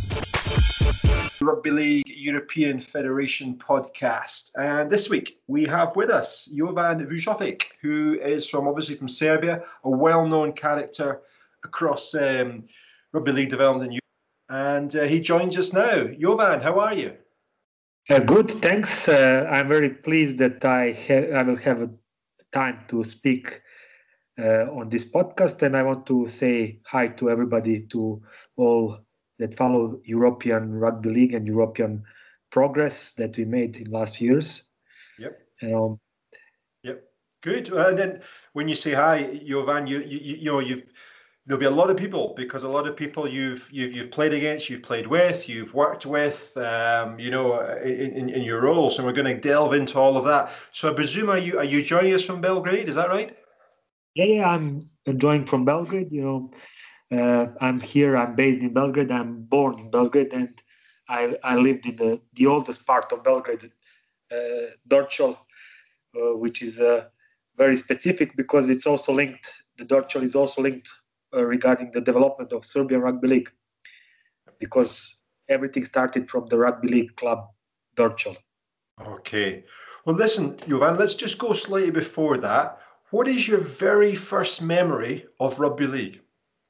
Rugby League European Federation podcast. And this week we have with us Jovan Vujovic, who is obviously from Serbia, a well-known character across rugby league development in Europe. And he joins us now. Jovan, how are you? Good, thanks. I'm very pleased that I will have time to speak on this podcast, and I want to say hi to everybody, to all that follow European Rugby League and European progress that we made in last years. Yep. Yep. Good. And then when you say hi, Jovan, there'll be a lot of people, because a lot of people you've played against, you've played with, you've worked with, in your roles, and we're going to delve into all of that. So I presume are you joining us from Belgrade? Is that right? Yeah, I'm joining from Belgrade. I'm here. I'm based in Belgrade. I'm born in Belgrade, and I lived in the oldest part of Belgrade, Dorćol, which is very specific because it's also linked. The Dorćol is also linked regarding the development of Serbian Rugby League, because everything started from the Rugby League club Dorćol. Okay. Well, listen, Jovan, let's just go slightly before that. What is your very first memory of rugby league?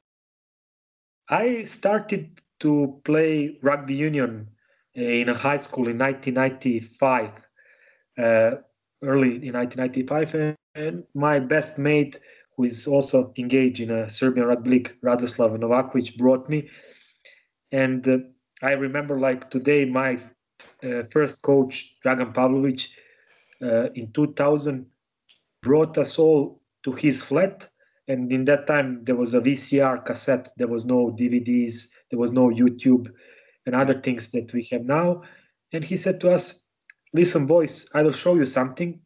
I started to play rugby union in a high school in 1995, early in 1995, and my best mate, who is also engaged in a Serbian rugby league, Radoslav Novakovic, brought me. And I remember like today, my first coach, Dragan Pavlovic, in 2000, brought us all to his flat. And in that time, there was a VCR cassette. There was no DVDs. There was no YouTube and other things that we have now. And he said to us, "Listen, boys, I will show you something."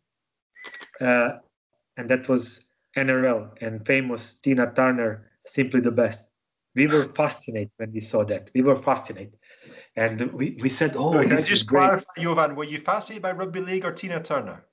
And that was NRL and famous Tina Turner, "Simply the Best." We were fascinated when we saw that. We were fascinated. And we said, "Oh, can this I just is great." clarify, Jovan, were you fascinated by rugby league or Tina Turner?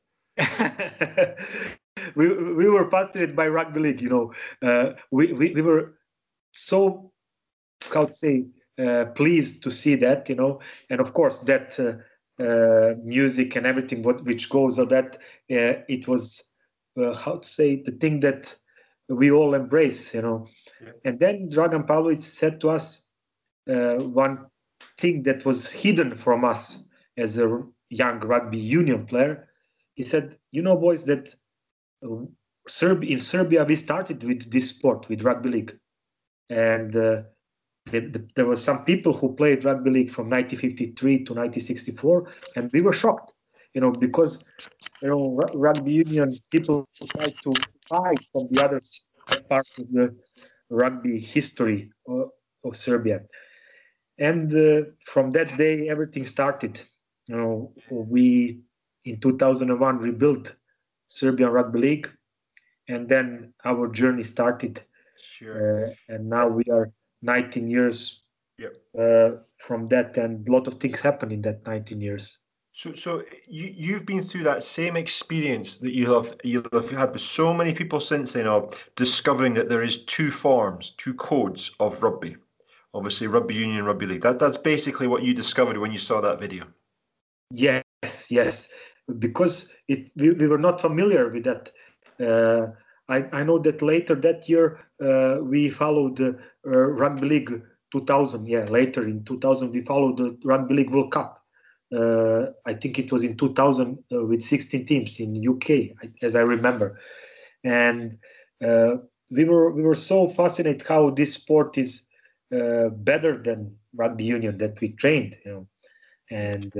we were fascinated by rugby league. We were so, how to say, pleased to see that. And of course that music and everything which goes of that, it was how to say, the thing that we all embrace. Yeah. And then Dragan Pavlovic said to us one thing that was hidden from us as a young rugby union player. He said, boys, that in Serbia we started with this sport, with rugby league, and there were some people who played rugby league from 1953 to 1964, and we were shocked, because rugby union people tried to hide from the other part of the rugby history of Serbia. And from that day, everything started. We in 2001 rebuilt Serbian Rugby League, and then our journey started. Sure. And now we are 19 years from that, and a lot of things happened in that 19 years. So you've been through that same experience that you have had with so many people since then, of discovering that there is two forms, two codes of rugby. Obviously, rugby union, rugby league. That's basically what you discovered when you saw that video. Yes. Because we were not familiar with that. I know that later that year we followed the Rugby League 2000. Yeah, later in 2000 we followed the Rugby League World Cup. I think it was in 2000 with 16 teams in UK, as I remember. And we were so fascinated how this sport is better than rugby union that we trained, and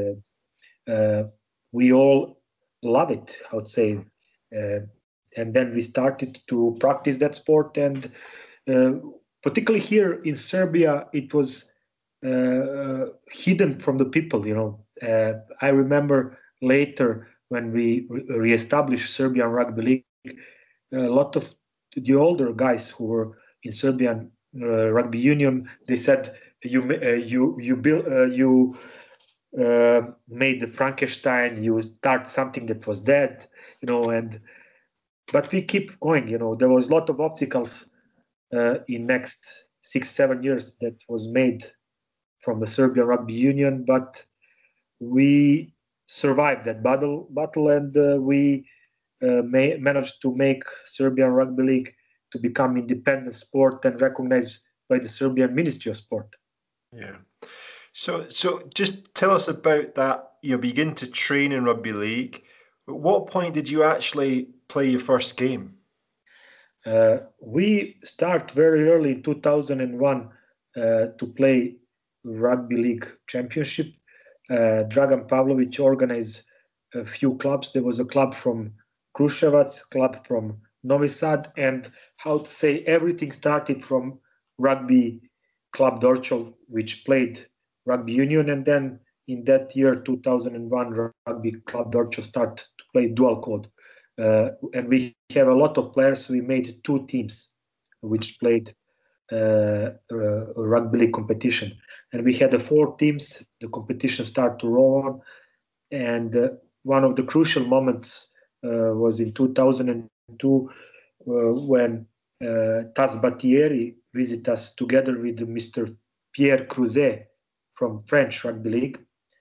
we all love it, I would say. And then we started to practice that sport, and particularly here in Serbia, it was hidden from the people. I remember later when we reestablished Serbian Rugby League, a lot of the older guys who were in Serbian Rugby Union, they said, you made the Frankenstein, you start something that was dead, but we keep going. There was a lot of obstacles in next 6-7 years that was made from the Serbian Rugby Union, but we survived that battle, and we managed to make Serbian Rugby League to become independent sport and recognized by the Serbian Ministry of Sport. Yeah. So just tell us about that. You begin to train in rugby league. At what point did you actually play your first game? We start very early in 2001 to play rugby league championship. Dragan Pavlovic organized a few clubs. There was a club from Kruševac, club from Novi Sad, and everything started from rugby club Dorčol, which played rugby union, and then in that year 2001 rugby club Dorčol started to play dual code, and we have a lot of players. We made 2 teams which played a rugby league competition, and we had 4 teams. The competition started to roll on, and one of the crucial moments was in 2002 when Tas Batieri visited us together with Mr. Pierre Crouzet from French Rugby League.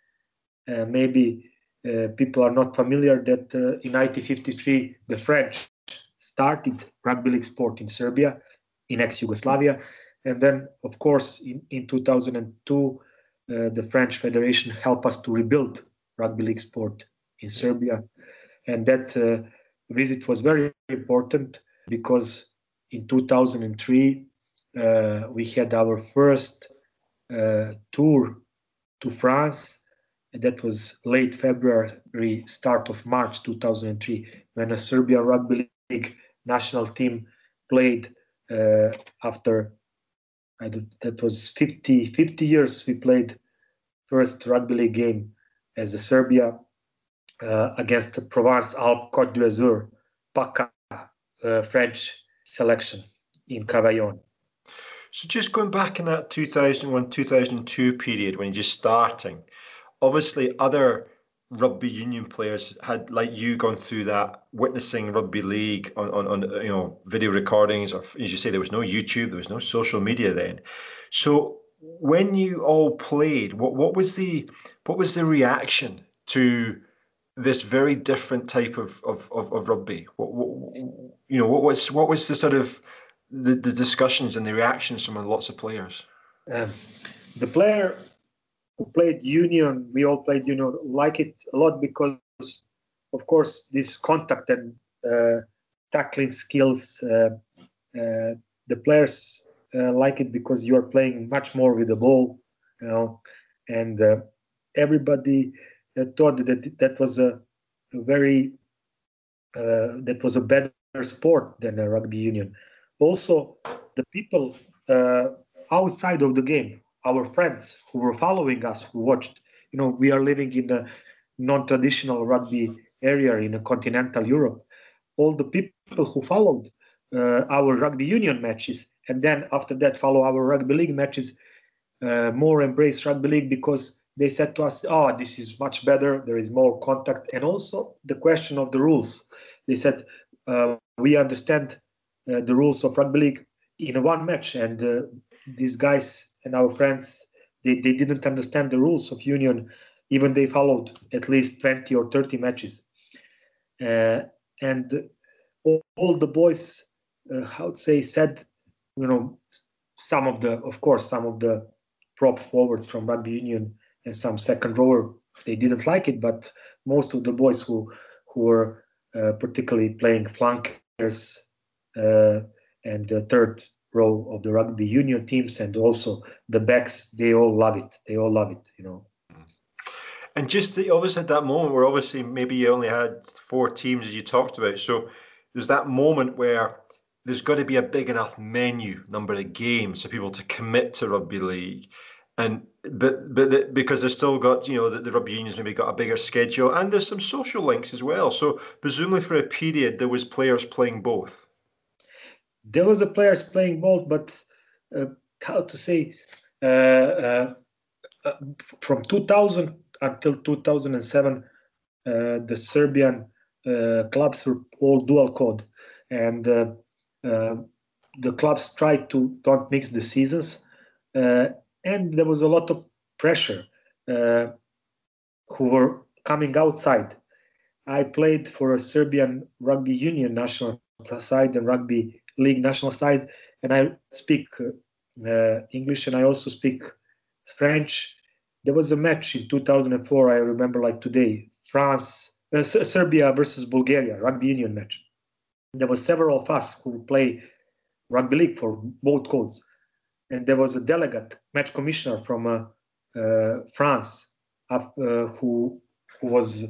Maybe people are not familiar that in 1953 the French started rugby league sport in Serbia, in ex-Yugoslavia, and then of course in 2002 the French Federation helped us to rebuild rugby league sport in Serbia, and that visit was very important because in 2003 we had our first tour to France. And that was late February, start of March 2003, when a Serbian Rugby League national team played after, that was 50 years, we played first Rugby League game as a Serbia against the Provence-Alpes Côte d'Azur, PACA French selection in Cavaillon. So just going back in that 2001-2002 period when you're just starting, obviously other rugby union players had, like you, gone through that, witnessing rugby league on video recordings, or as you say, there was no YouTube, there was no social media then. So when you all played, what was the reaction to this very different type of rugby? What was the sort of the discussions and the reactions from lots of players? The player who played union, we all played union, like it a lot because, of course, this contact and tackling skills, the players like it because you are playing much more with the ball, and everybody thought that was a very that was a better sport than a rugby union. Also, the people outside of the game, our friends who were following us, who watched, we are living in a non-traditional rugby area in a continental Europe. All the people who followed our rugby union matches, and then after that follow our rugby league matches, more embrace rugby league because they said to us, "Oh, this is much better. There is more contact." And also the question of the rules. They said, "We understand the rules of rugby league in one match, and these guys and our friends, they didn't understand the rules of union, even they followed at least 20 or 30 matches." And all the boys, said, some of the prop forwards from rugby union and some second rower, they didn't like it, but most of the boys who were particularly playing flankers and the third row of the rugby union teams, and also the backs, they all love it. And just obviously at that moment where obviously maybe you only had 4 teams as you talked about, so there's that moment where there's got to be a big enough number of games for people to commit to rugby league, but because they've still got the rugby unions maybe got a bigger schedule, and there's some social links as well. So presumably for a period there was players playing both. There was players playing both, but from 2000 until 2007, the Serbian clubs were all dual code, and the clubs tried to don't mix the seasons, and there was a lot of pressure, who were coming outside. I played for a Serbian rugby union national side and rugby league national side, and I speak English and I also speak French. There was a match in 2004, I remember like today, Serbia versus Bulgaria, rugby union match. There were several of us who play rugby league for both codes. And there was a delegate, match commissioner from France, who was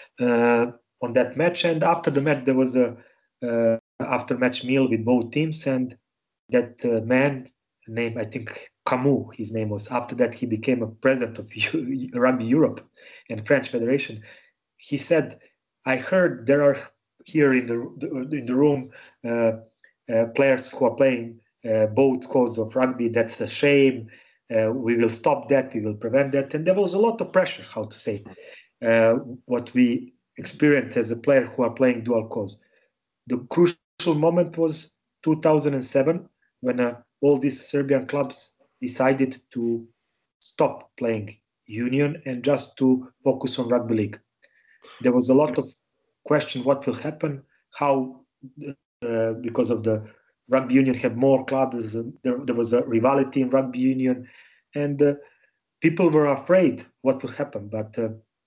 on that match. And after the match, there was a after-match meal with both teams. And that man, named, I think, Camus, his name was. After that, he became a president of Rugby Europe and French Federation. He said, "I heard there are here in the room players who are playing both codes of rugby. That's a shame. We will stop that. We will prevent that." And there was a lot of pressure, how to say, what we experienced as a player who are playing dual codes. The crucial moment was 2007 when all these Serbian clubs decided to stop playing union and just to focus on rugby league. There was a lot of question what will happen, how, because of the rugby union have more clubs, there was a rivalry in rugby union, and people were afraid what will happen. But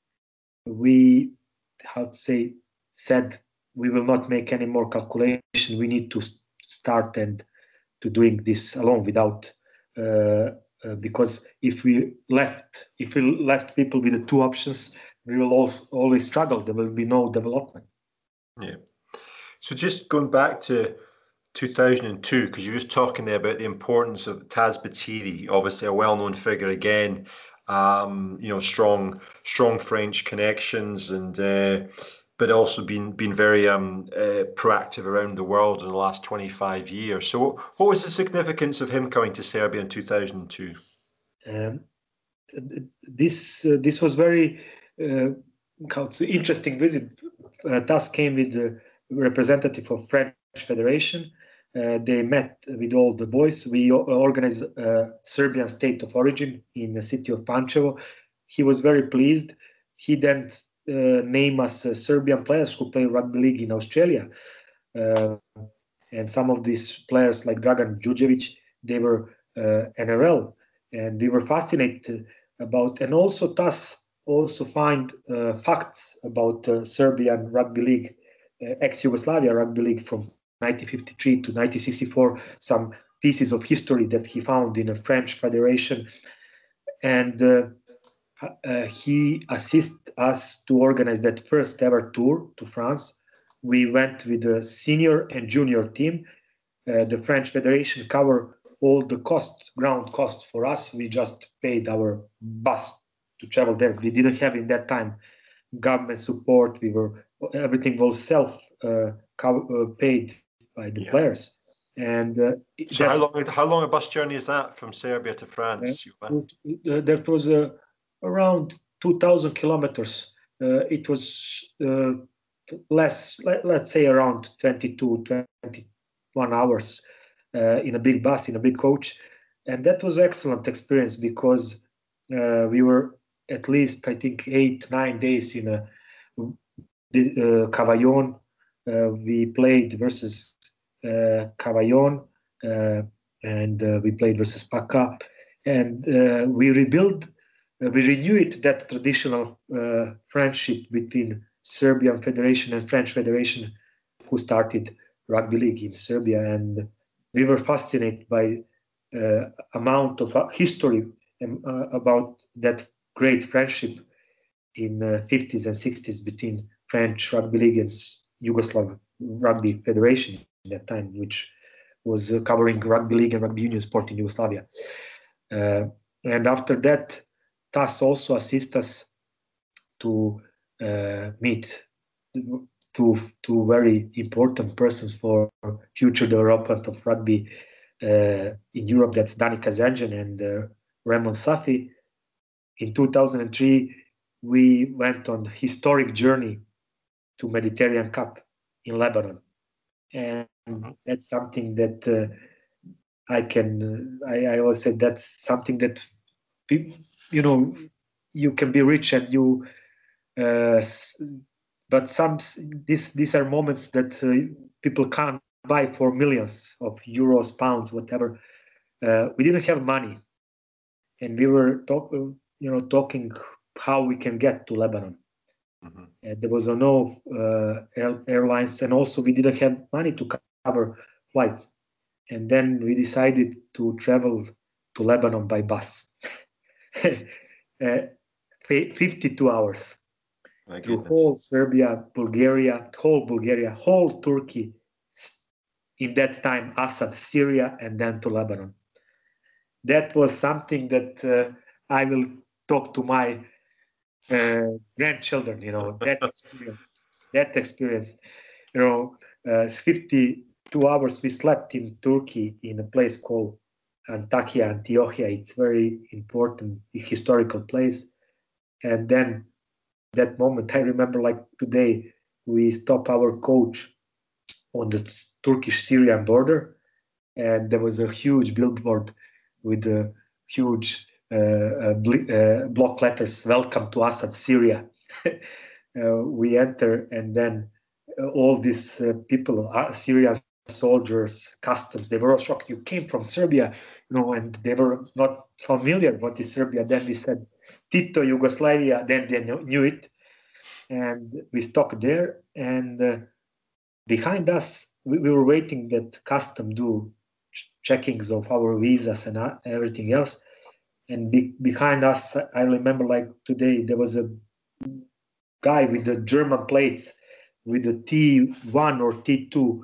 we, how to say, said we will not make any more calculation. We need to start and to doing this alone without, because if we left people with the two options, we will always struggle. There will be no development. Yeah. So just going back to 2002, because you were just talking there about the importance of Taz Batiri, obviously a well-known figure again, strong French connections, and but also been very proactive around the world in the last 25 years. So what was the significance of him coming to Serbia in 2002? This was very interesting visit. Taz came with the representative of French Federation. They met with all the boys. We organized a Serbian state of origin in the city of Pančevo. He was very pleased. He then named us Serbian players who play rugby league in Australia. And some of these players like Dragan Đurđević, they were NRL. And we were fascinated about, and also Taz also find facts about Serbian rugby league, ex-Yugoslavia rugby league from 1953 to 1964, some pieces of history that he found in a French federation. And he assisted us to organize that first ever tour to France. We went with the senior and junior team. The French Federation covered all the ground costs for us. We just paid our bus to travel there. We didn't have in that time government support. Everything was paid by the players. And so how long a bus journey is that from Serbia to France? That was around 2,000 kilometers. It was less, let's say around 21 hours in a big bus, in a big coach. And that was an excellent experience because we were at least, I think, 8-9 days in Cavaillon. We played versus Cavaillon and we played versus Paca. And we renewed that traditional friendship between Serbian Federation and French Federation, who started rugby league in Serbia. And we were fascinated by amount of history about that great friendship in 50s and 60s between French rugby league and Yugoslav rugby federation at that time, which was covering rugby league and rugby union sport in Yugoslavia. And after that, TAS also assists us to meet two very important persons for future development of rugby in Europe. That's Dani Kazanjian and Raymond Safi. In 2003, we went on a historic journey to Mediterranean Cup in Lebanon. And that's something that I always say that's something that you know, you can be rich and you, but these are moments that people can't buy for millions of euros, pounds, whatever. We didn't have money, and we were talking how we can get to Lebanon. There was no airlines, and also we didn't have money to cover flights. And then we decided to travel to Lebanon by bus. 52 hours through whole Serbia, Bulgaria, whole Turkey. In that time, Assad, Syria, and then to Lebanon. That was something that I will talk to my grandchildren. That experience. 52 hours we slept in Turkey in a place called Antakya, Antiochia. It's very important historical place. And then that moment, I remember like today, we stopped our coach on the Turkish-Syrian border, and there was a huge billboard with a huge block letters, "Welcome to Assad, Syria." We enter, and then all these people, Syrian soldiers, customs, they were all shocked. You came from Serbia, and they were not familiar what is Serbia. Then we said Tito, Yugoslavia. Then they knew it, and we stopped there. And behind us, we were waiting that custom do checkings of our visas and everything else. And behind us, I remember like today, there was a guy with the German plates with the T1 or T2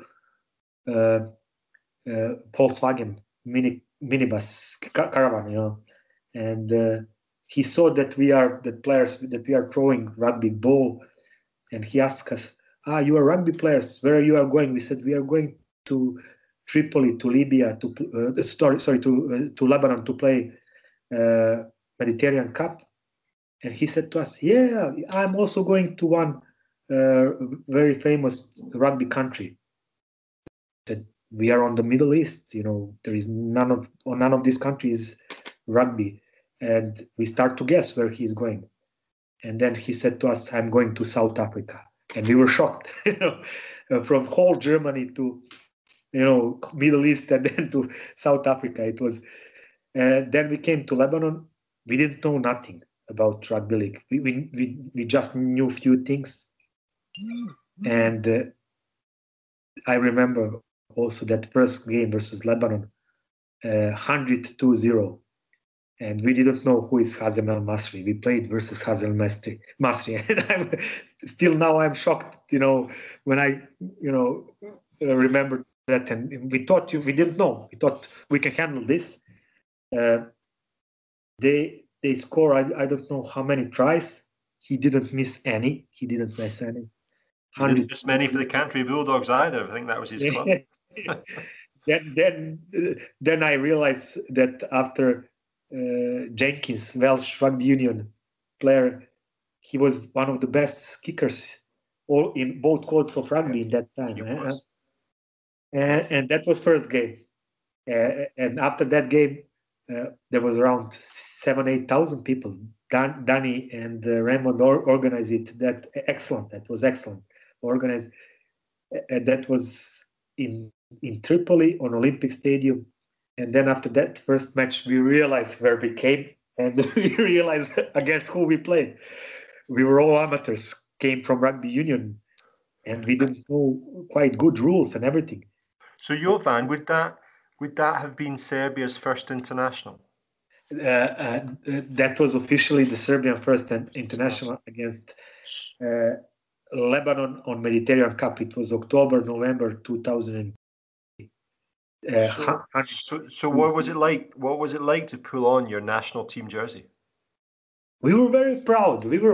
Volkswagen minibus caravan, and he saw that we are the players, that we are throwing rugby ball, and he asked us, you are rugby players, where you are going? We said, we are going to Tripoli, to Libya, to Lebanon to play Mediterranean Cup. And he said to us, yeah, I'm also going to one very famous rugby country. I said, we are on the Middle East, there is none of these countries rugby. And we start to guess where he's going. And then he said to us, I'm going to South Africa. And we were shocked, from whole Germany to, Middle East and then to South Africa. It was, then we came to Lebanon. We didn't know nothing about rugby league. We just knew a few things. And I remember also that first game versus Lebanon, 102-0. And we didn't know who is Hazem El Masri. We played versus Hazem Masri. And still now I'm shocked, when I, remember that. And we didn't know. We thought we can handle this. They score, I don't know how many tries. He didn't miss any. He didn't miss many for the Country Bulldogs either. I think that was his club. Then I realized that after Jenkins, Welsh Rugby Union player, he was one of the best kickers in both codes of rugby in that time. And that was first game. And after that game, there was around 7,000-8,000 people. Danny and Raymond organized it. That was excellent. Organized. That was in Tripoli on Olympic Stadium. And then after that first match, we realized where we came, and we realized against who we played. We were all amateurs, came from rugby union, and we didn't know quite good rules and everything. So Jovan, would that have been Serbia's first international? That was officially the Serbian first international against Lebanon on Mediterranean Cup. It was October-November 2000. So what was it like? What was it like to pull on your national team jersey? We were very proud. and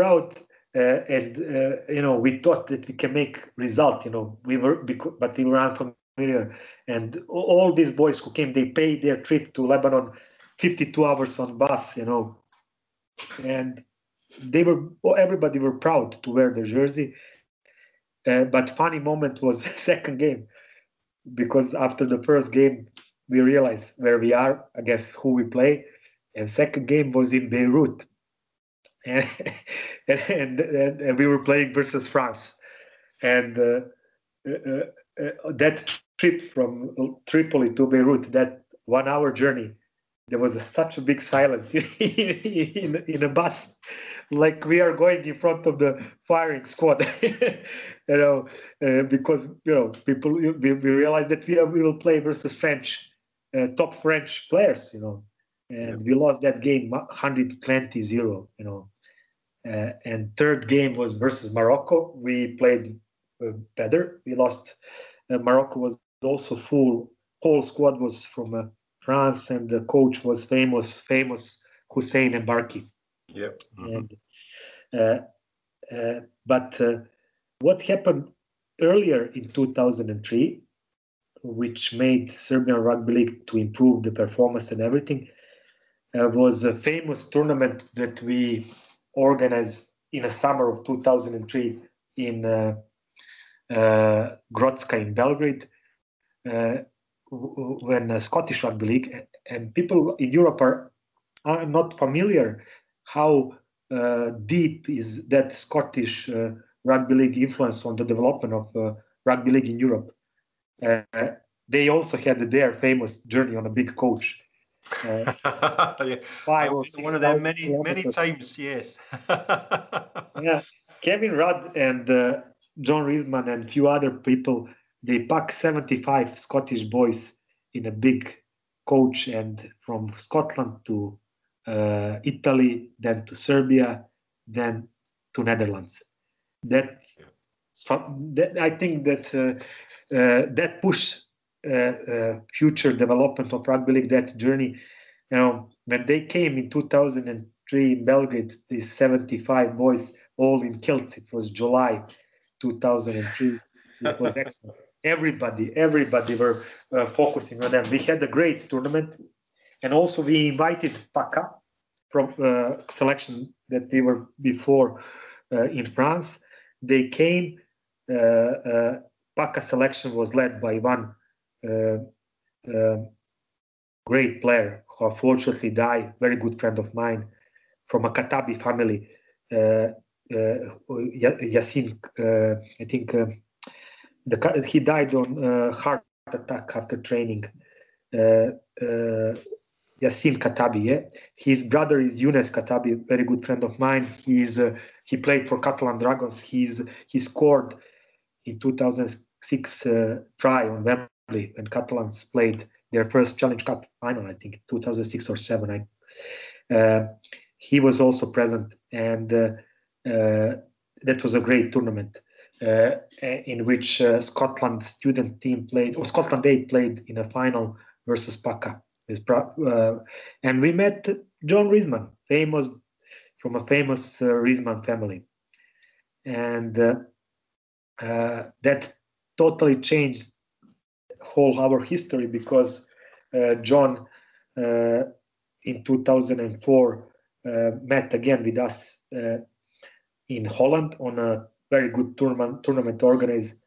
we thought that we can make result. But we were unfamiliar. And all these boys who came, they paid their trip to Lebanon, 52 hours on bus. And everybody were proud to wear the jersey. But funny moment was the second game. Because after the first game, we realized where we are, against who we play, and second game was in Beirut, and we were playing versus France, and that trip from Tripoli to Beirut, that 1 hour journey, there was such a big silence in a bus, like we are going in front of the firing squad, because people we realized that we will play versus French, top French players, and we lost that game 120-0, and third game was versus Morocco. We played better. We lost. Morocco was also full. Whole squad was from France, and the coach was famous Hussein Embarki. Yep. But what happened earlier in 2003, which made Serbian Rugby League to improve the performance and everything, was a famous tournament that we organized in the summer of 2003 in Grocka in Belgrade, when Scottish Rugby League, and people in Europe are not familiar how deep is that Scottish Rugby League influence on the development of Rugby League in Europe. They also had their famous journey on a big coach. Yeah. 5 or 6 one of them many kilometers. times, yes. Yeah, Kevin Rudd and John Reisman and few other people, they pack 75 Scottish boys in a big coach, and from Scotland to Italy, then to Serbia, then to Netherlands. That I think that that push future development of rugby league, that journey. When they came in 2003 in Belgrade, these 75 boys, all in kilts. It was July 2003. It was excellent. Everybody were focusing on them. We had a great tournament, and also we invited Paca from selection that we were before in France. They came. Paca selection was led by one great player who unfortunately died, very good friend of mine, from a Katabi family, Yassin. I think he died on heart attack after training. Yassin Katabi, yeah. His brother is Younes Katabi, very good friend of mine. He played for Catalan Dragons. He scored in 2006 try on Wembley when Catalans played their first Challenge Cup final, I think 2006 or 7. He was also present, and that was a great tournament in which Scotland student team played, or Scotland 8 played in a final versus Paca. And we met John Reisman, from a famous Reisman family, and that totally changed whole our history, because John in 2004 met again with us in Holland on a very good tournament organized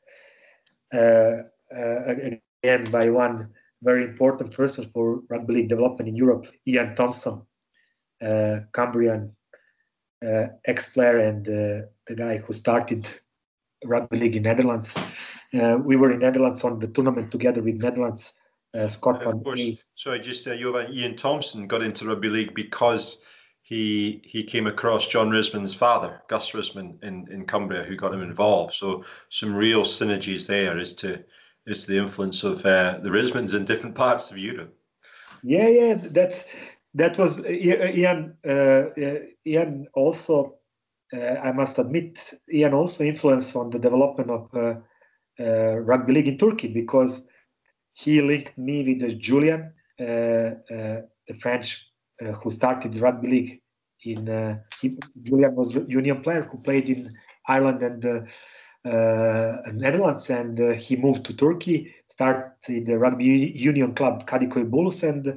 again by one very important person for rugby league development in Europe, Ian Thompson, Cambrian ex-player, and the guy who started rugby league in Netherlands. We were in Netherlands on the tournament together with Netherlands, Scotland. Of course. Sorry, just Jovan, Ian Thompson got into rugby league because he came across John Risman's father, Gus Risman, in Cumbria, who got him involved. So some real synergies there as to the influence of the Rismans in different parts of Europe. Yeah, that was Ian. Ian also, I must admit, Ian also influenced on the development of rugby league in Turkey, because he linked me with Julian, the French who started rugby league Julian was a Union player who played in Ireland and Netherlands, and he moved to Turkey, started the rugby union club Kadıköy Bulls, and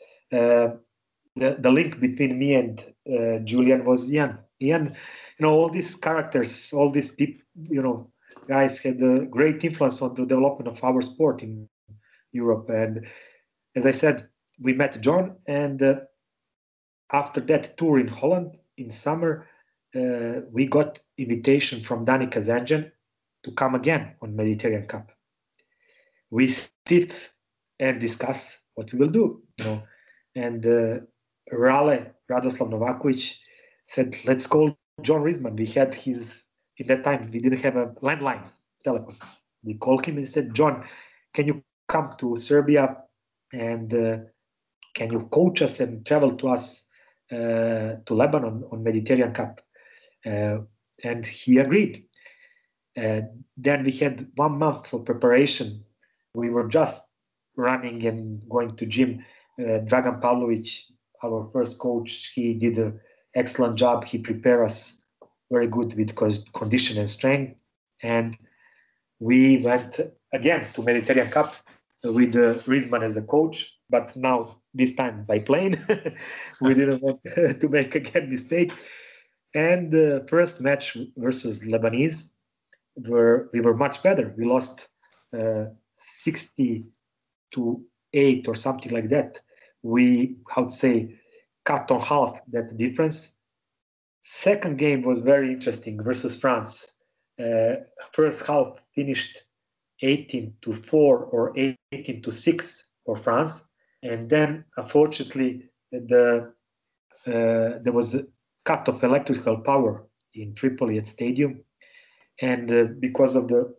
the link between me and Julian was Ian. Ian, all these characters, all these people, guys had a great influence on the development of our sport in Europe. And as I said, we met John, and after that tour in Holland in summer, we got invitation from Dani Kazanjian to come again on Mediterranean Cup. We sit and discuss what we will do, And Radoslav Novakovic said, "Let's call John Riesman." We had in that time we didn't have a landline telephone. We called him and said, "John, can you come to Serbia and can you coach us and travel to us to Lebanon on Mediterranean Cup?" And he agreed. Then we had 1 month of preparation. We were just running and going to gym. Dragan Pavlovic, our first coach, he did an excellent job. He prepared us very good with condition and strength. And we went again to Mediterranean Cup with Riesman as a coach, but now this time by plane. We didn't want to make again mistake. And the first match versus Lebanese, we were much better. We lost 60-8 or something like that. We, how to say, cut on half that difference. Second game was very interesting versus France. First half finished 18-4 or 18-6 for France, and then unfortunately there was a cut of electrical power in Tripoli at stadium, and because of the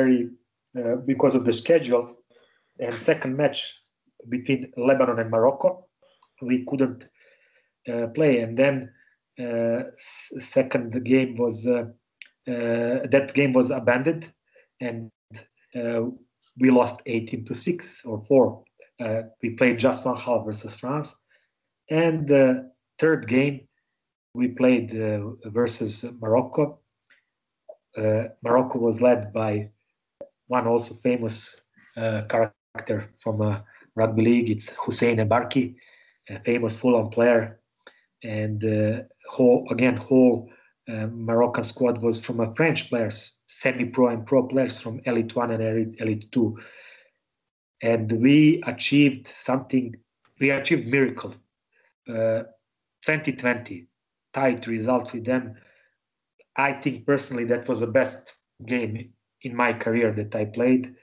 schedule and second match between Lebanon and Morocco, we couldn't play, and then second game was that game was abandoned, and we lost 18-6 or 4. We played just one half versus France, and the third game we played versus Morocco. Morocco was led by one also famous character from rugby league. It's Hussein Ebarki, a famous Fulham player, and whole Moroccan squad was from French players, semi-pro and pro players from Elite 1 and Elite 2. And we achieved something. We achieved miracle. 2020 tied results with them. I think personally that was the best game in my career that I played.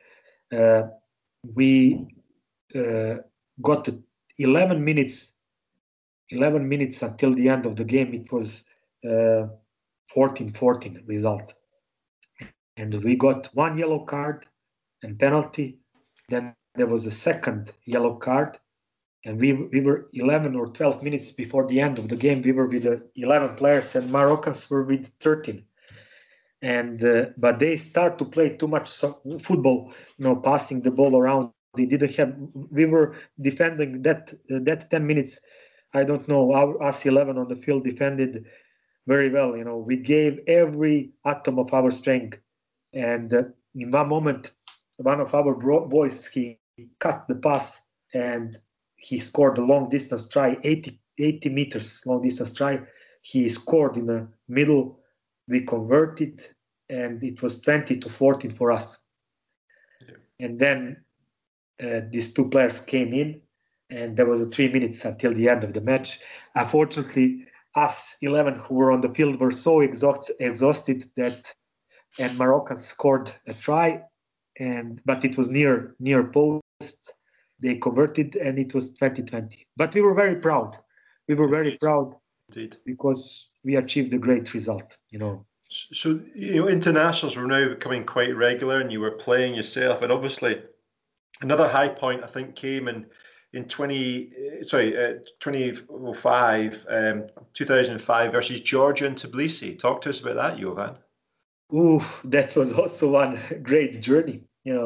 We got 11 minutes until the end of the game. It was 14-14 result. And we got one yellow card and penalty. Then there was a second yellow card. And we were 11 or 12 minutes before the end of the game. We were with 11 players, and Moroccans were with 13. And but they start to play too much football, passing the ball around. They didn't have. We were defending that 10 minutes. I don't know. Us 11 on the field defended very well. We gave every atom of our strength. And in one moment, one of our boys, he cut the pass and he scored a long distance try, 80 meters long distance try. He scored in the middle. We converted, and it was 20-14 for us. Yeah. And then these two players came in, and there was 3 minutes until the end of the match. Unfortunately, us 11 who were on the field were so exhausted that, and Moroccans scored a try, but it was near post. They converted, and it was 2020. But we were very proud. We were very proud. Indeed. Because we achieved a great result. So internationals were now becoming quite regular, and you were playing yourself. And obviously, another high point I think came in 2005 versus Georgia and Tbilisi. Talk to us about that, Jovan. Ooh, that was also one great journey.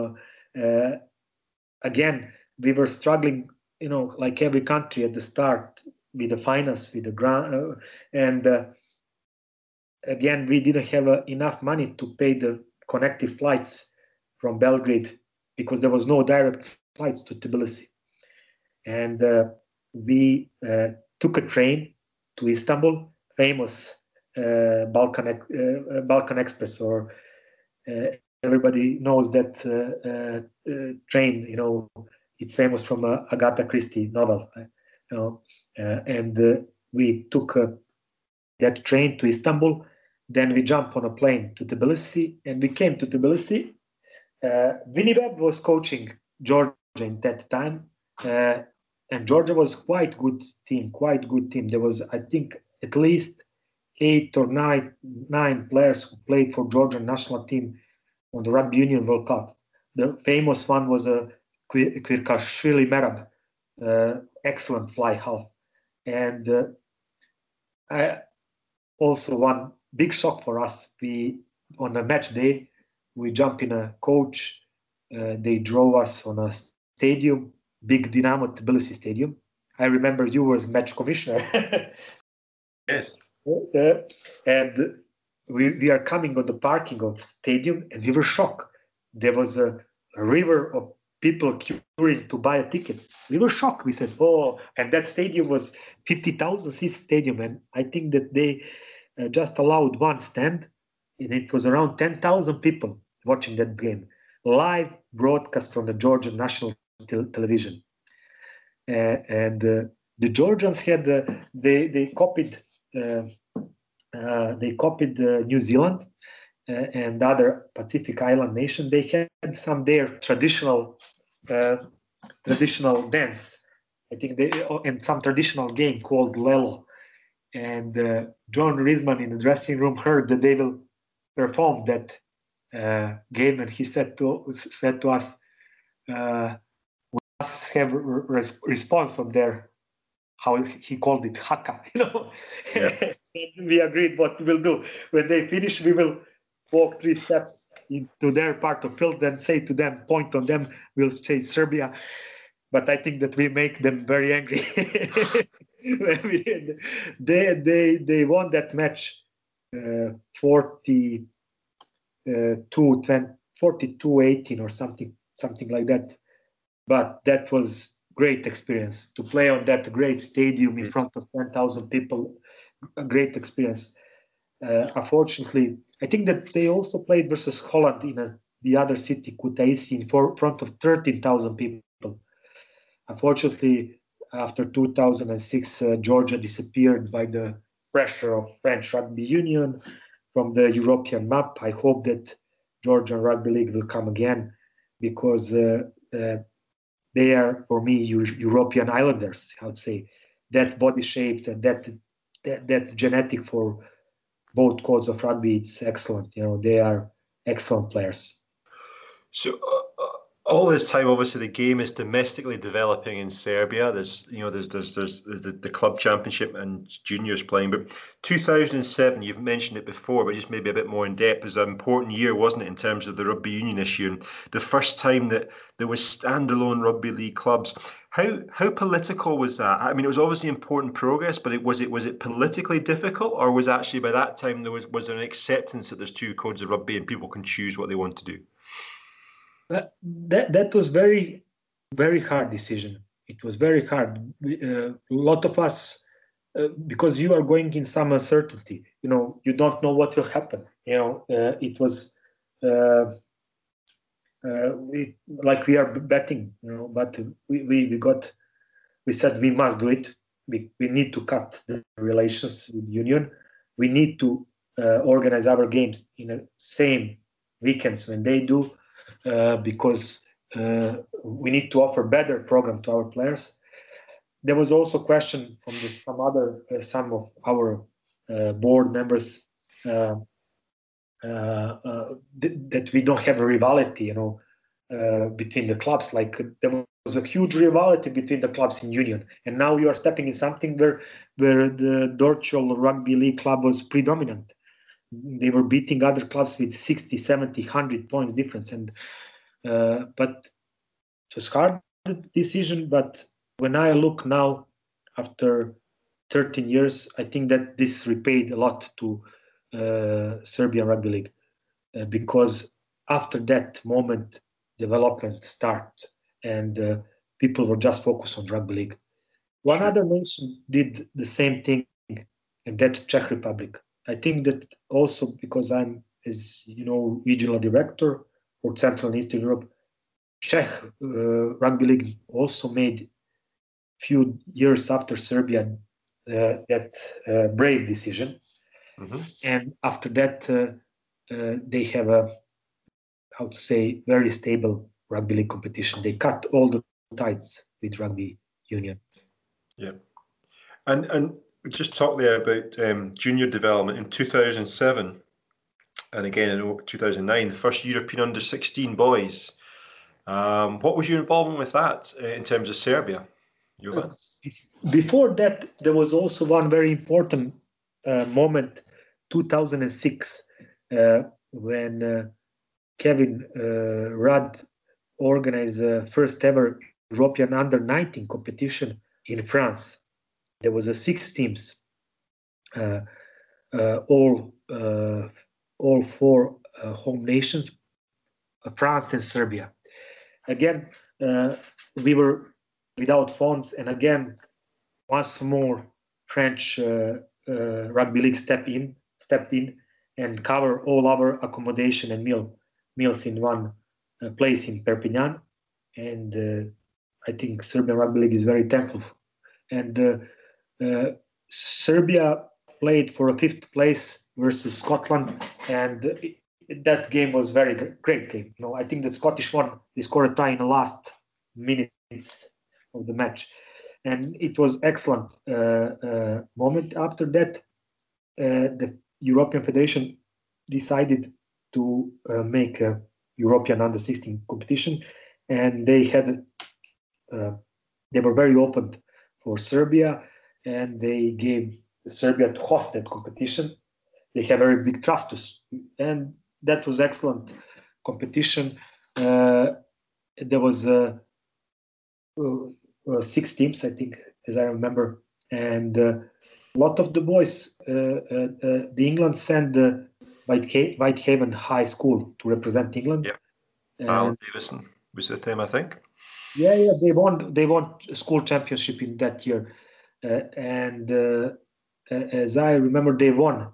Again, we were struggling, like every country at the start with the finance, with the ground, and again, we didn't have enough money to pay the connecting flights from Belgrade because there was no direct flights to Tbilisi. And we took a train to Istanbul, famous Balkan Express, or everybody knows that train. It's famous from Agatha Christie novel. And we took that train to Istanbul. Then we jumped on a plane to Tbilisi, and we came to Tbilisi. Vinny Webb was coaching Georgia in that time, and Georgia was quite good team. There was, I think, at least 8 or 9 players who played for Georgia national team on the Rugby Union World Cup. The famous one was Kvirkashvili Merab, excellent fly half. And also one big shock for us. On a match day, we jump in a coach. They drove us on a stadium, big Dinamo Tbilisi stadium. I remember you was match commissioner. Yes. And we are coming on the parking of the stadium, and we were shocked. There was a river of people queuing to buy a ticket. We were shocked. We said, "Oh!" And that stadium was 50,000 seat stadium, and I think that they just allowed one stand, and it was around 10,000 people watching that game, live broadcast on the Georgian national television. And the Georgians had they copied New Zealand and other Pacific Island nation. They had some their traditional dance, I think, and some traditional game called Lelo. And John Risman in the dressing room heard that they will perform that game, and he said to us, "We must have response on their." How he called it, haka, Yeah. We agreed what we'll do. When they finish, we will walk 3 steps into their part of field and say to them, point on them, we'll say Serbia. But I think that we make them very angry. They won that match 42-18 or something like that. But that was great experience to play on that great stadium in front of 10,000 people. A great experience. Unfortunately, I think that they also played versus Holland in the other city, Kutaisi, in front of 13,000 people. Unfortunately, after 2006, Georgia disappeared by the pressure of French Rugby Union from the European map. I hope that Georgian Rugby League will come again, because they are, for me, European Islanders. I would say that body shape and that genetic for both codes of rugby. It's excellent. They are excellent players. So all this time, obviously, the game is domestically developing in Serbia. There's the club championship and juniors playing. But 2007, you've mentioned it before, but just maybe a bit more in depth, was an important year, wasn't it, in terms of the rugby union issue, and the first time that there was standalone rugby league clubs. How political was that? I mean, it was obviously important progress, but was it politically difficult, or was actually by that time was there an acceptance that there's 2 codes of rugby and people can choose what they want to do? That was very, very hard decision. It was very hard. A lot of us, because you are going in some uncertainty. You don't know what will happen. It was like we are betting. But we said we must do it. We need to cut the relations with the union. We need to organize our games in the same weekends when they do. Because we need to offer better program to our players. There was also a question from some of our board members that we don't have a rivalry, between the clubs. Like there was a huge rivalry between the clubs in union, and now you are stepping in something where the Dorchol Rugby League club was predominant. They were beating other clubs with 60, 70, 100 points difference. And but it was hard decision. But when I look now, after 13 years, I think that this repaid a lot to Serbian Rugby League, because after that moment, development started, and people were just focused on Rugby League. One other nation did the same thing, and that's Czech Republic. I think that also because I'm, as you know, regional director for Central and Eastern Europe, Czech Rugby League also made few years after Serbia that brave decision. And after that, they have a, how to say, very stable rugby league competition. They cut all the ties with rugby union. Yeah, and we just talked there about junior development in 2007, and again in 2009, the first European under-16 boys. What was your involvement with that in terms of Serbia, Jovan? Before that, there was also one very important moment, 2006, when Kevin Rudd organized the first ever European under-19 competition in France. There was 6 teams, all 4 home nations, France and Serbia. Again, we were without funds, and again, once more, French rugby league stepped in and cover all our accommodation and meals in one place in Perpignan. And I think Serbian rugby league is very thankful. And Serbia played for a 5th place versus Scotland, and that game was very great game. You know, I think the Scottish won. They scored a tie in the last minutes of the match, and it was excellent moment. After that, the European Federation decided to make a European under-16 competition, and they were very open for Serbia, and they gave Serbia to host that competition. They have very big trust to us, and that was excellent competition. There was 6 teams, I think, as I remember, and a lot of the boys. The England sent Whitehaven High School to represent England. Yeah, Alan Davison was with them, I think. Yeah, they won school championship in that year, and as I remember, they won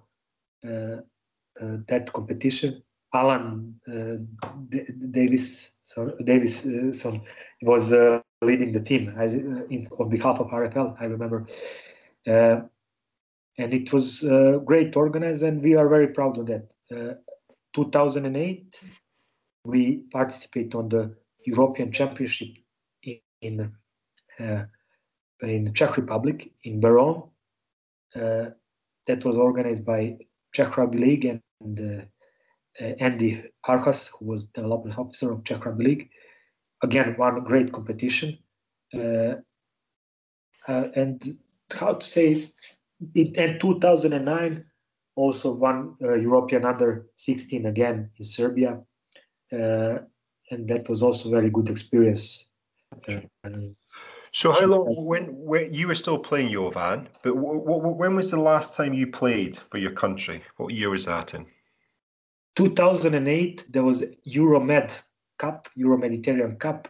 that competition. Alan Davison was leading the team on behalf of RFL, I remember. And it was great organized, and we are very proud of that. 2008, we participate on the European Championship in Czech Republic, in Beroun. That was organized by Czech Rugby League and Andy Harkas, who was development officer of Czech Rugby League. Again, one great competition. And how to say, in 2009, also won European under-16 again in Serbia. And that was also a very good experience. So how long, when you were still playing, Jovan, but when was the last time you played for your country? What year was that in? 2008, there was Euromed Cup, Euro-Mediterranean Cup.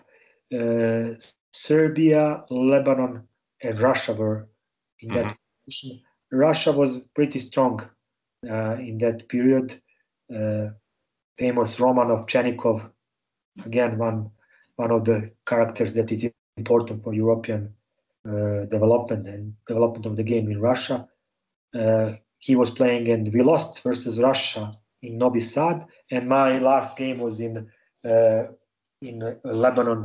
Serbia, Lebanon, and Russia were in that competition. Russia was pretty strong in that period. Famous Romanov, Chenikov, again, one of the characters that is important for European development and development of the game in Russia. He was playing, and we lost versus Russia in Novi Sad, and my last game was in Lebanon.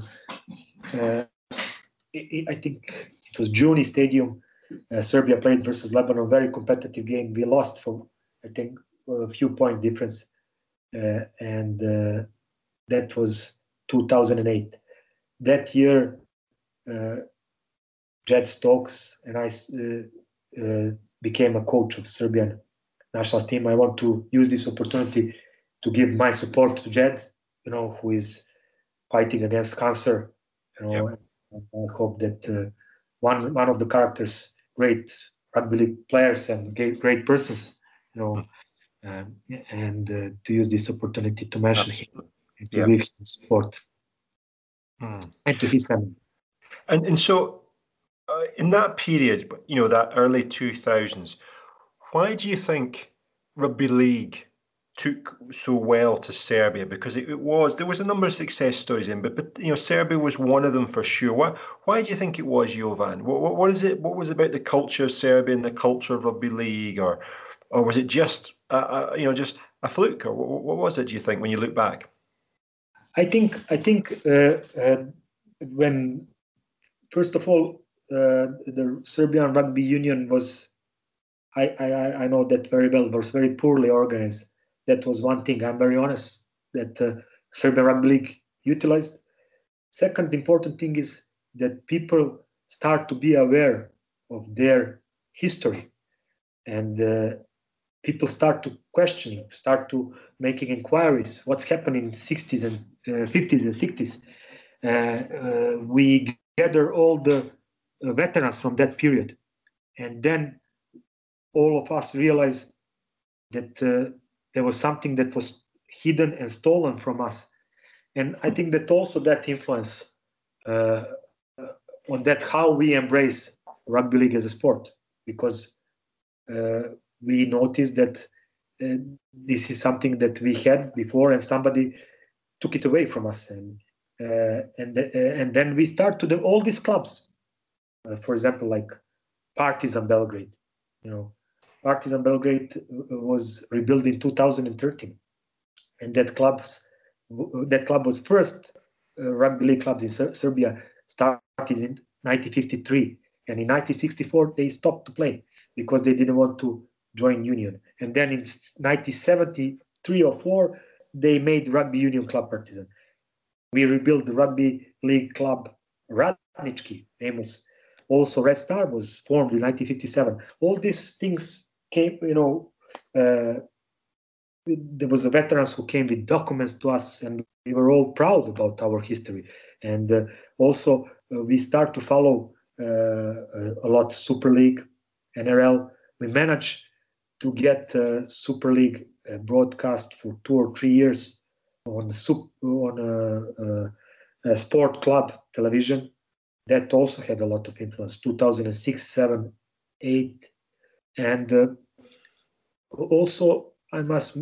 I think it was Juni Stadium. Serbia played versus Lebanon, very competitive game. We lost for, I think, a few points difference, and that was 2008. That year, Jed Stokes and I became a coach of Serbian national team. I want to use this opportunity to give my support to Jed, who is fighting against cancer. I hope that one of the characters, great rugby league players and great persons, and to use this opportunity to mention him and to give him support and to his family. And so, in that period, that early 2000s, why do you think rugby league took so well to Serbia? Because there was a number of success stories but Serbia was one of them for sure. Why do you think it was, Jovan? What is it? What was about the culture of Serbia and the culture of rugby league, or was it just just a fluke, or what was it? Do you think when you look back? I think when first of all the Serbian Rugby Union was, I know that very well, was very poorly organized. That was one thing. I'm very honest that Serbian Rugby League utilized. Second important thing is that people start to be aware of their history, and people start to questioning, start to making inquiries. What's happening in 60s and 50s and 60s? We gather all the veterans from that period, and then all of us realize that there was something that was hidden and stolen from us. And I think that also that influence on that how we embrace rugby league as a sport, because we noticed that this is something that we had before and somebody took it away from us, and then we start to do all these clubs, for example, like Partizan Belgrade. Partizan Belgrade was rebuilt in 2013, and that club was first rugby league club in Serbia, started in 1953, and in 1964 they stopped to play because they didn't want to join union. And then in 1973 or 4 they made Rugby Union Club Partizan. We rebuilt the rugby league club Radnički, famous. Also Red Star was formed in 1957. All these things came, there was a veterans who came with documents to us, and we were all proud about our history. And also we start to follow a lot Super League, NRL. We managed to get Super League broadcast for 2 or 3 years on a sport club television. That also had a lot of influence. 2006, 7, 8, and also I must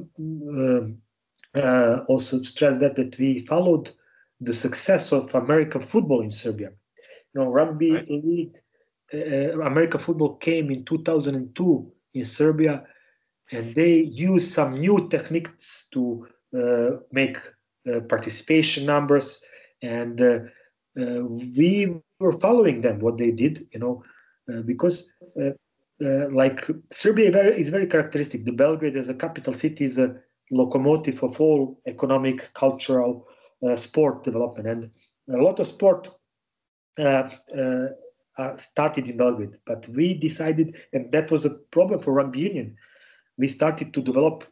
also stress that we followed the success of American football in Serbia. Rugby league, American football came in 2002 in Serbia, and they used some new techniques to make participation numbers, and we were following them, what they did, because like Serbia is very characteristic. The Belgrade as a capital city is a locomotive of all economic, cultural, sport development, and a lot of sport started in Belgrade. But we decided, and that was a problem for rugby union, we started to develop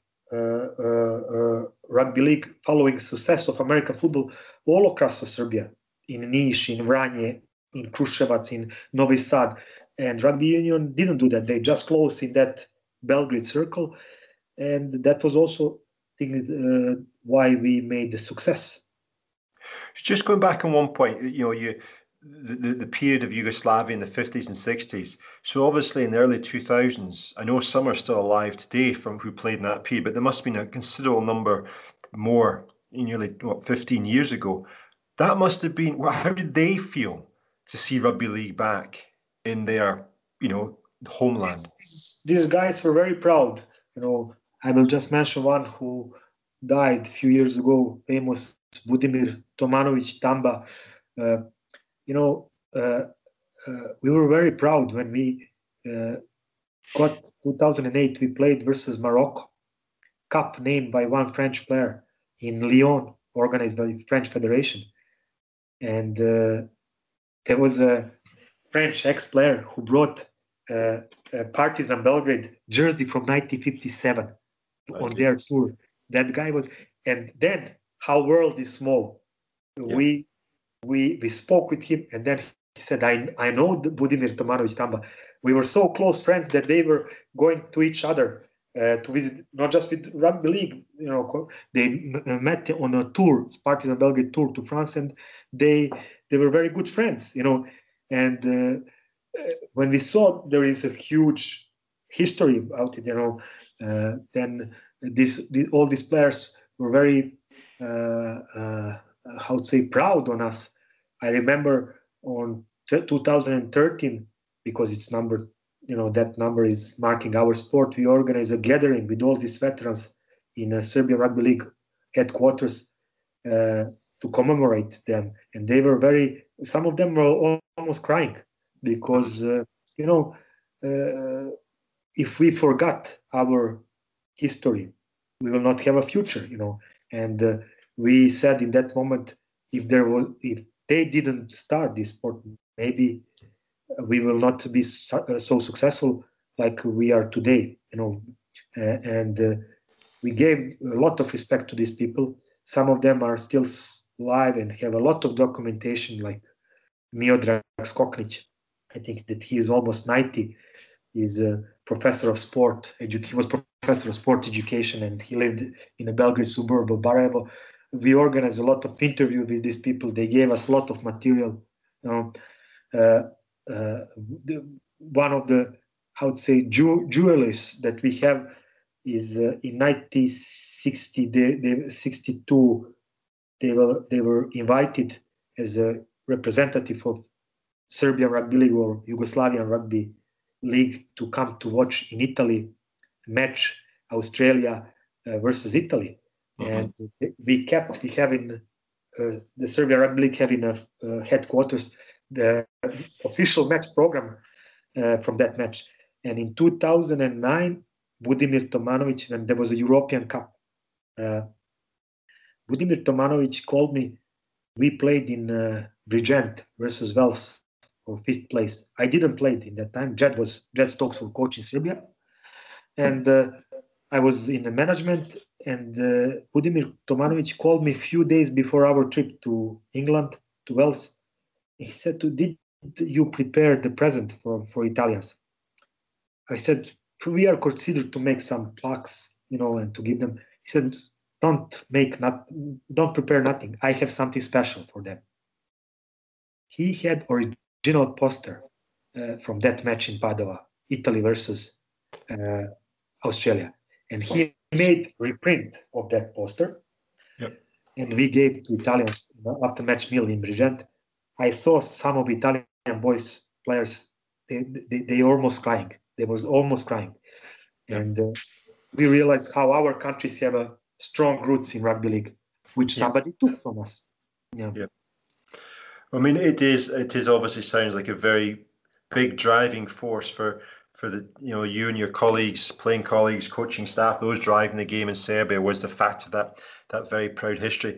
rugby league following success of American football all across Serbia, in Niš, in Vranje, in Kruševac, in Novi Sad. And rugby union didn't do that. They just closed in that Belgrade circle. And that was also why we made the success. Just going back on one point, the period of Yugoslavia in the 50s and 60s. So obviously in the early 2000s, I know some are still alive today from who played in that period, but there must have been a considerable number more nearly 15 years ago. That must have been, how did they feel to see rugby league back in their, homeland? These guys were very proud. I will just mention one who died a few years ago, famous Budimir Tomanovic Tamba. We were very proud when we got 2008. We played versus Morocco, cup named by one French player in Lyon, organized by the French Federation. And there was a French ex-player who brought a Partizan Belgrade jersey from 1957 on their tour. That guy was, and then how world is small. Yeah. We spoke with him, and then he said, I know Budimir Tomanovic Tamba. We were so close friends that they were going to each other to visit, not just with rugby league. They met on a tour, Partizan Belgrade tour to France, and they were very good friends. And when we saw there is a huge history about it, then all these players were very, how to say, proud on us. I remember on 2013, because it's number, that number is marking our sport. We organized a gathering with all these veterans in a Serbia Rugby League headquarters to commemorate them, and they were some of them were almost crying because if we forgot our history, we will not have a future, and we said in that moment, if they didn't start this sport, maybe we will not be so successful like we are today, and we gave a lot of respect to these people. Some of them are still alive and have a lot of documentation, like Miodrag Skoknic. I think that he is almost 90. He's a professor of sport. He was professor of sport education, and he lived in a Belgrade suburb of Barajevo. We organized a lot of interviews with these people. They gave us a lot of material. One of the, how to say, jewels that we have is in 1962. They were invited as a representative of Serbian Rugby League or Yugoslavian Rugby League to come to watch in Italy match Australia versus Italy. And we having the Serbian Rugby League having a headquarters the official match program from that match. And in 2009, Budimir Tomanovic, when there was a European Cup, Budimir Tomanovic called me. We played in Bridgend versus Wales for 5th place. I didn't play it in that time. Jed Stokes was coach in Serbia, and I was in the management. And Budimir Tomanovic called me a few days before our trip to England, to Wales. He said, "Did you prepare the present for Italians?" I said, "We are considered to make some plaques, and to give them." He said, don't prepare nothing. I have something special for them." He had original poster from that match in Padova, Italy versus Australia, and he made reprint of that poster. Yep. And we gave to Italians after match meal in Bridgend. I saw some of Italian boys players. They almost crying. They was almost crying, and we realized how our countries have a strong roots in rugby league, which somebody took from us. Yeah. I mean, it is obviously sounds like a very big driving force for the you and your colleagues, playing colleagues, coaching staff, those driving the game in Serbia was the fact of that very proud history.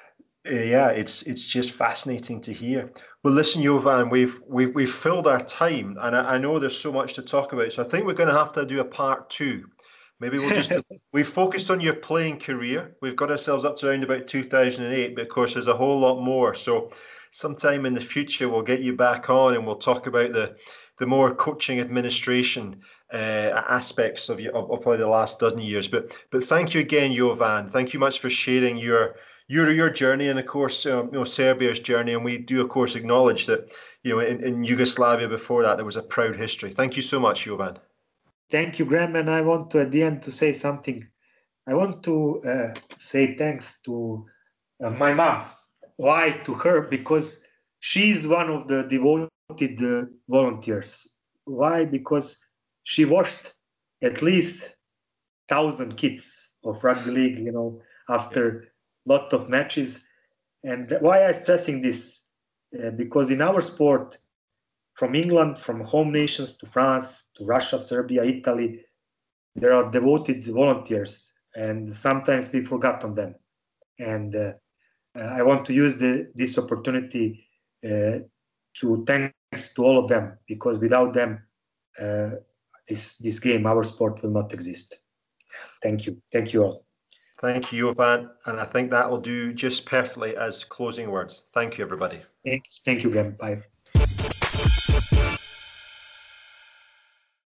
It's just fascinating to hear. Well, listen, Jovan, we've filled our time, and I know there's so much to talk about. So I think we're going to have to do a part 2. Maybe we'll just we focused on your playing career. We've got ourselves up to around about 2008, but of course there's a whole lot more. So sometime in the future we'll get you back on and we'll talk about the more coaching administration aspects of probably the last dozen years. But thank you again, Jovan. Thank you much for sharing your journey and of course Serbia's journey. And we do of course acknowledge that in Yugoslavia before that there was a proud history. Thank you so much, Jovan. Thank you, Graham. And I want to, at the end, to say something. I want to say thanks to my mom. Why to her? Because she's one of the devoted volunteers. Why? Because she watched at least 1,000 kids of rugby league, after lot of matches. And why I'm stressing this? Because in our sport, from England, from home nations to France, to Russia, Serbia, Italy, there are devoted volunteers, and sometimes we forgot on them. And I want to use this opportunity to thanks to all of them, because without them, this game, our sport, will not exist. Thank you. Thank you all. Thank you, Jovan. And I think that will do just perfectly as closing words. Thank you, everybody. Thank you, Graham. Bye.